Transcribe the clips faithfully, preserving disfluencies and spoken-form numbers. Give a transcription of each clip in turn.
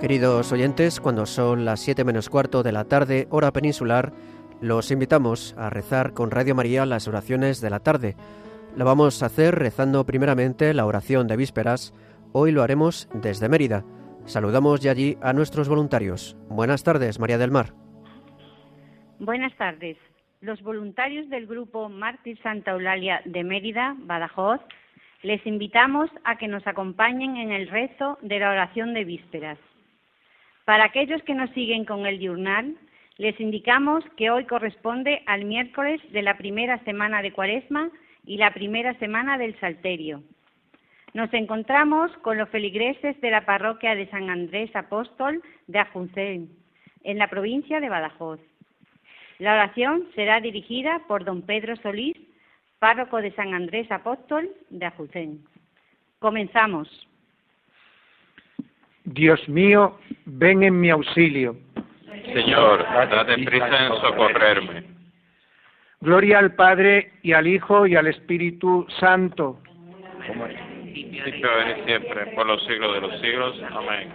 Queridos oyentes, cuando son las siete menos cuarto de la tarde, hora peninsular, los invitamos a rezar con Radio María las oraciones de la tarde. Lo vamos a hacer rezando primeramente la oración de vísperas. Hoy lo haremos desde Mérida. Saludamos ya allí a nuestros voluntarios. Buenas tardes, María del Mar. Buenas tardes. Los voluntarios del grupo Mártir Santa Eulalia de Mérida, Badajoz, les invitamos a que nos acompañen en el rezo de la oración de vísperas. Para aquellos que nos siguen con el diurnal, les indicamos que hoy corresponde al miércoles de la primera semana de Cuaresma y la primera semana del Salterio. Nos encontramos con los feligreses de la parroquia de San Andrés Apóstol de Ajuncén, en la provincia de Badajoz. La oración será dirigida por don Pedro Solís, párroco de San Andrés Apóstol de Ajuncén. Comenzamos. Dios mío, ven en mi auxilio. Señor, date prisa en socorrerme. Gloria al Padre, y al Hijo, y al Espíritu Santo. Como es. Principio, ahora y siempre, por los siglos de los siglos. Amén.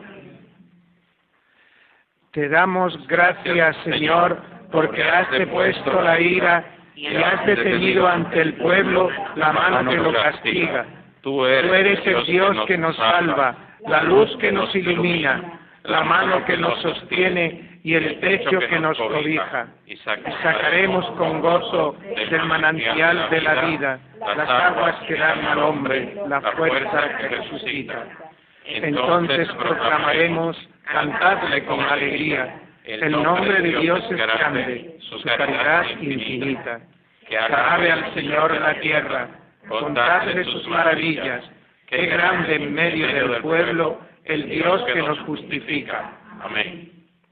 Te damos gracias, Señor, porque has depuesto la ira y has detenido ante el pueblo la mano que lo castiga. Tú eres el Dios que nos salva, la luz que nos ilumina, la mano que nos sostiene y el techo que nos cobija. Y sacaremos con gozo del manantial de la vida las aguas que dan al hombre la fuerza que resucita. Entonces proclamaremos, cantadle con alegría, el nombre de Dios es grande, su caridad infinita. Que alabe al Señor la tierra, contadle sus maravillas, qué grande en medio del pueblo el Dios que nos justifica. Amén.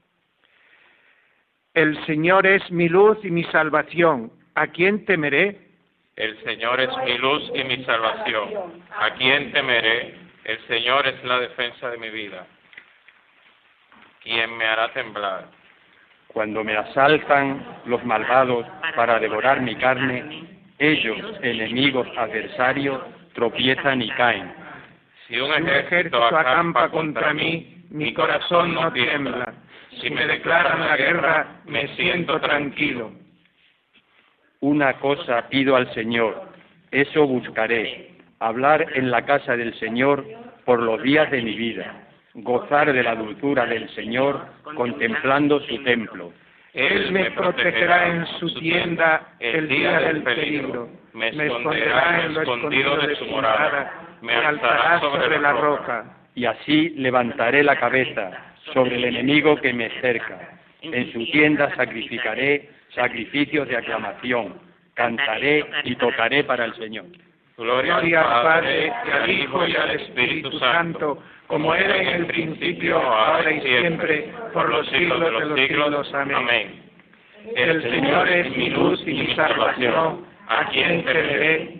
El Señor es mi luz y mi salvación. ¿A quién temeré? El Señor es mi luz y mi salvación. ¿A quién temeré? El Señor es la defensa de mi vida. ¿Quién me hará temblar? Cuando me asaltan los malvados para devorar mi carne, ellos, enemigos adversarios, tropiezan y caen. Si un ejército acampa contra mí, mi corazón no tiembla. Si me declaran la guerra, me siento tranquilo. Una cosa pido al Señor, eso buscaré, hablar en la casa del Señor por los días de mi vida, gozar de la dulzura del Señor contemplando su templo. Él me protegerá en su tienda el día del peligro, me esconderá en lo escondido de su morada, me alzará sobre la roca. Y así levantaré la cabeza sobre el enemigo que me cerca. En su tienda sacrificaré sacrificios de aclamación, cantaré y tocaré para el Señor. Gloria al Padre, y al Hijo, y al Espíritu Santo, como era en el principio, ahora y siempre, por los siglos de los siglos. Amén. El Señor es mi luz y mi salvación, ¿a quién temeré?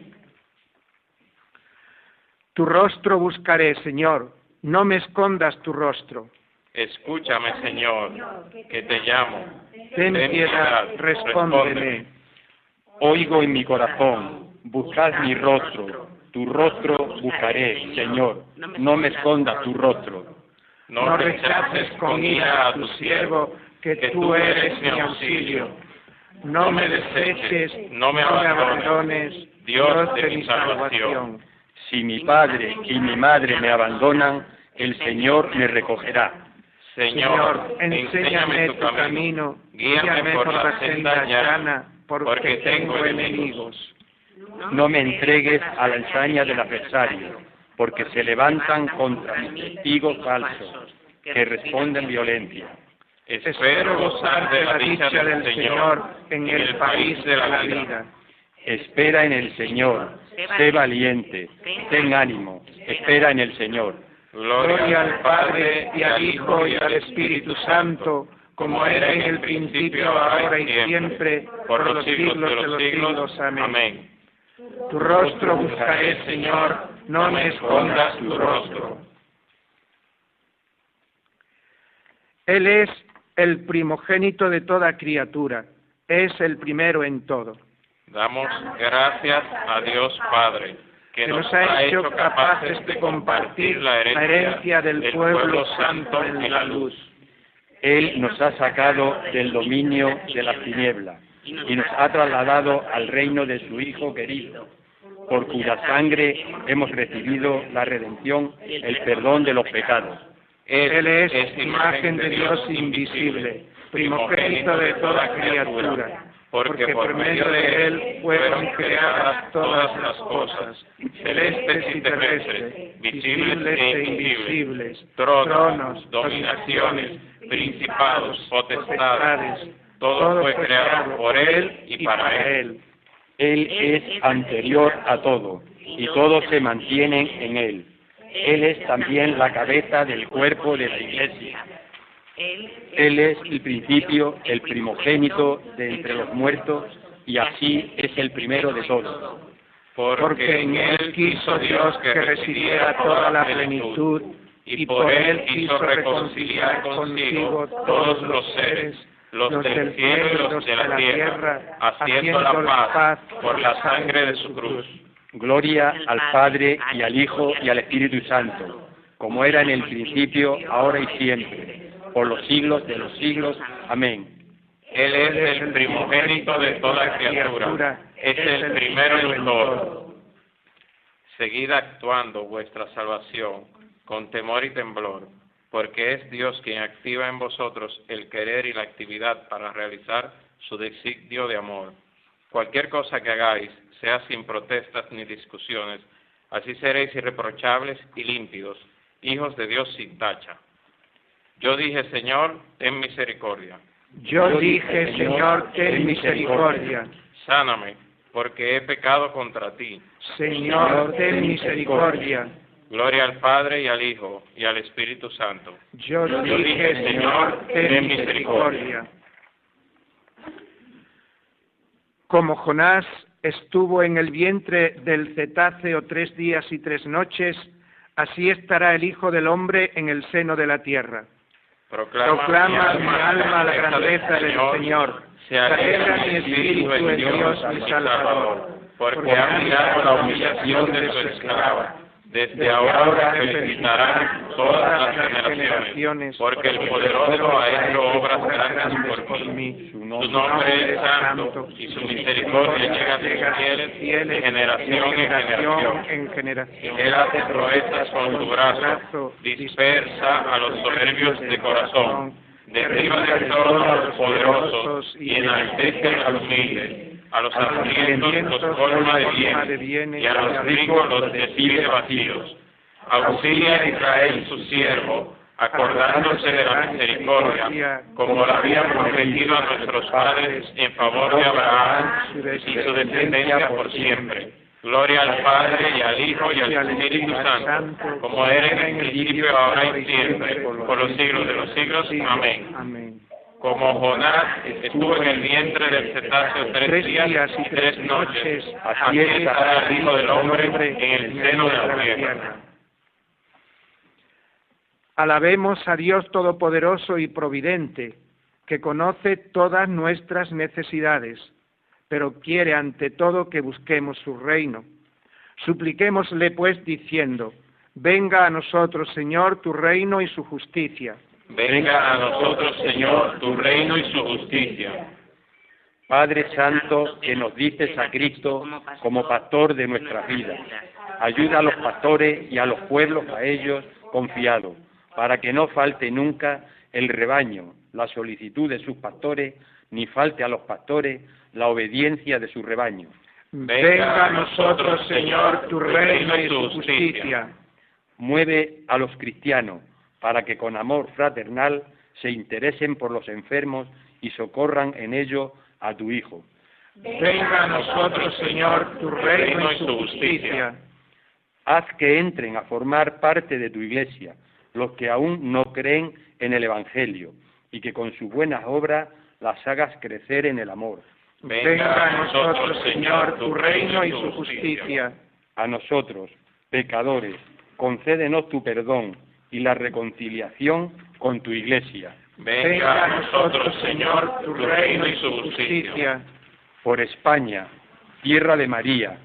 Tu rostro buscaré, Señor, no me escondas tu rostro. Escúchame, Señor, que te llamo. Ten piedad, respóndeme. Oigo en mi corazón, buscad mi rostro, tu rostro buscaré, Señor, no me escondas tu rostro. No rechaces con ira a tu siervo, que tú eres mi auxilio. No me deseches, no me abandones, Dios de mi salvación. Si mi padre y mi madre me abandonan, el Señor me recogerá. Señor, enséñame tu camino, guíame por la senda llana, porque tengo enemigos. No me entregues a la ensaña del adversario, porque se levantan contra mis testigos falsos, que responden violencia. Espero gozar de la dicha del Señor en el país de la vida. Espera en el Señor, sé valiente, ten ánimo, espera en el Señor. Gloria al Padre, y al Hijo, y al Espíritu Santo, como era en el principio, ahora y siempre, por los siglos de los siglos. Amén. Tu rostro buscaré, Señor, no me escondas tu rostro. Él es el primogénito de toda criatura, es el primero en todo. Damos gracias a Dios Padre. que nos ha hecho capaces de compartir la herencia del pueblo santo en la luz. Él nos ha sacado del dominio de las tinieblas y nos ha trasladado al reino de su Hijo querido, por cuya sangre hemos recibido la redención, el perdón de los pecados. Él es imagen de Dios invisible, primogénito de toda criatura, porque por medio de Él fueron creadas todas las cosas, celestes y terrestres, visibles e invisibles, tronos, dominaciones, principados, potestades. Todo fue creado por Él y para Él. Él es anterior a todo, y todo se mantiene en Él. Él es también la cabeza del cuerpo de la Iglesia. Él es el principio, el primogénito de entre los muertos, y así es el primero de todos. Porque en Él quiso Dios que residiera toda la plenitud, y por Él quiso reconciliar consigo todos los seres, los del cielo y los de la tierra, haciendo la paz por la sangre de su cruz. Gloria al Padre, y al Hijo, y al Espíritu Santo, como era en el principio, ahora y siempre, por los siglos de los siglos. Amén. Él es el primogénito de toda criatura, es el primero en todo. Seguid actuando vuestra salvación con temor y temblor, porque es Dios quien activa en vosotros el querer y la actividad para realizar su designio de amor. Cualquier cosa que hagáis, sea sin protestas ni discusiones, así seréis irreprochables y límpidos, hijos de Dios sin tacha. Yo dije, Señor, ten misericordia. Yo dije, Señor, ten misericordia. Sáname, porque he pecado contra ti. Señor, ten misericordia. Gloria al Padre y al Hijo y al Espíritu Santo. Yo dije, Señor, ten misericordia. Como Jonás estuvo en el vientre del cetáceo tres días y tres noches, así estará el Hijo del Hombre en el seno de la tierra. Proclama, Proclama mi alma la grandeza del Señor. Se alegra mi espíritu en Dios mi Salvador, porque ha mirado la humillación de su esclava. Desde ahora felicitarán todas las generaciones, porque el poderoso ha hecho obras grandes por mí. Su nombre es santo, y su misericordia llega a sus fieles de generación en generación. Él hace proezas con su brazo, dispersa a los soberbios de corazón, derriba del trono a los poderosos y enaltece a los humildes. A los hambrientos los colma de bien, y a los ricos los despide vacíos. Auxilia a Israel su siervo, acordándose de la misericordia, como lo había prometido a nuestros padres en favor de Abraham y su descendencia por siempre. Gloria al Padre, y al Hijo, y al Espíritu Santo, como era en el principio, ahora y siempre, por los siglos de los siglos. Amén. Como Jonás estuvo en el vientre del cetáceo tres días y tres noches, así estará el Hijo del Hombre en el seno de la tierra. Alabemos a Dios Todopoderoso y Providente, que conoce todas nuestras necesidades, pero quiere ante todo que busquemos su reino. Supliquémosle pues diciendo, venga a nosotros, Señor, tu reino y su justicia. Venga a nosotros, Señor, tu reino y su justicia. Padre Santo, que nos dices a Cristo como pastor de nuestras vidas, ayuda a los pastores y a los pueblos a ellos confiados, para que no falte nunca el rebaño, la solicitud de sus pastores, ni falte a los pastores la obediencia de su rebaño. Venga a nosotros, Señor, tu reino y tu justicia. Mueve a los cristianos, para que con amor fraternal se interesen por los enfermos y socorran en ello a tu Hijo. Venga a nosotros, Señor, tu reino y tu justicia. Haz que entren a formar parte de tu Iglesia los que aún no creen en el Evangelio, y que con sus buenas obras las hagas crecer en el amor. Venga a nosotros, Señor, tu reino y tu justicia. A nosotros, pecadores, concédenos tu perdón y la reconciliación con tu Iglesia. Venga a nosotros, Señor, tu reino y su justicia. Por España, tierra de María,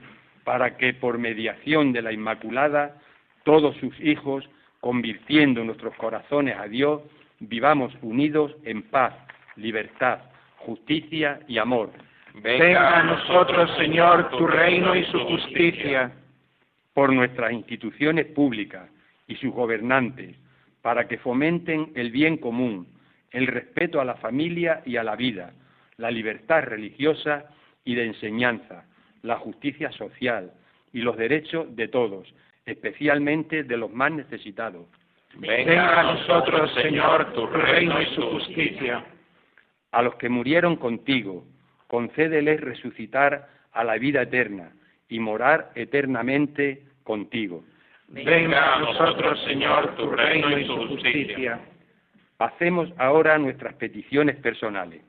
para que por mediación de la Inmaculada, todos sus hijos, convirtiendo nuestros corazones a Dios, vivamos unidos en paz, libertad, justicia y amor. Venga a nosotros, Señor, tu reino y su justicia. Por nuestras instituciones públicas y sus gobernantes, para que fomenten el bien común, el respeto a la familia y a la vida, la libertad religiosa y de enseñanza, la justicia social y los derechos de todos, especialmente de los más necesitados. Venga a nosotros, Señor, tu reino y su justicia. A los que murieron contigo, concédeles resucitar a la vida eterna y morar eternamente contigo. Venga a nosotros, Señor, tu reino y su justicia. Hacemos ahora nuestras peticiones personales.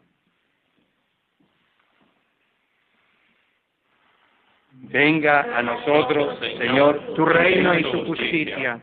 Venga a nosotros, Señor, tu reino y su justicia.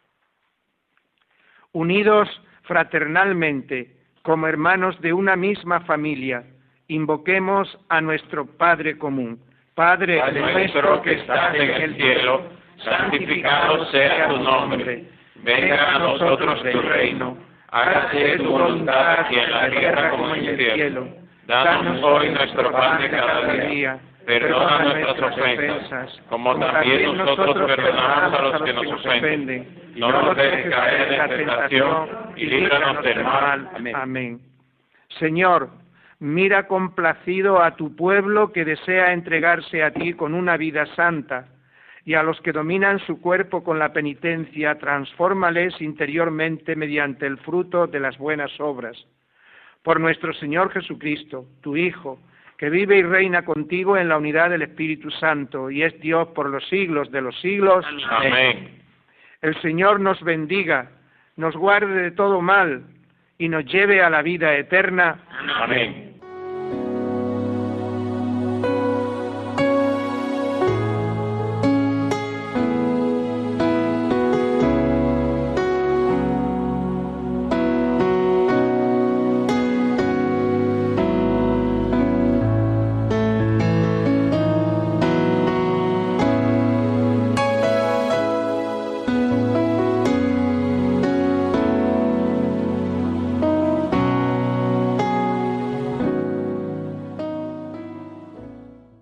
Unidos fraternalmente, como hermanos de una misma familia, invoquemos a nuestro Padre común. Padre, Padre nuestro que estás en el cielo, santificado sea tu nombre. Venga a nosotros tu reino. Hágase tu voluntad en la tierra como en el cielo. Danos hoy nuestro pan de cada día. Perdona nuestras ofensas, como también nosotros perdonamos a los que nos ofenden. No nos dejes caer en la tentación y líbranos del mal. Amén. Amén. Señor, mira complacido a tu pueblo que desea entregarse a ti con una vida santa, y a los que dominan su cuerpo con la penitencia, transfórmales interiormente mediante el fruto de las buenas obras. Por nuestro Señor Jesucristo, tu Hijo, que vive y reina contigo en la unidad del Espíritu Santo, y es Dios por los siglos de los siglos. Amén. El Señor nos bendiga, nos guarde de todo mal, y nos lleve a la vida eterna. Amén.